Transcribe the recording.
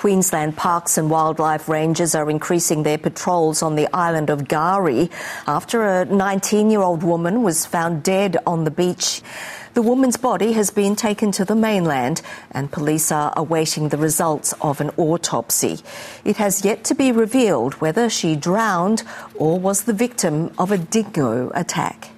Queensland Parks and Wildlife Rangers are increasing their patrols on the island of Gari after a 19-year-old woman was found dead on the beach. The woman's body has been taken to the mainland and police are awaiting the results of an autopsy. It has yet to be revealed whether she drowned or was the victim of a dingo attack.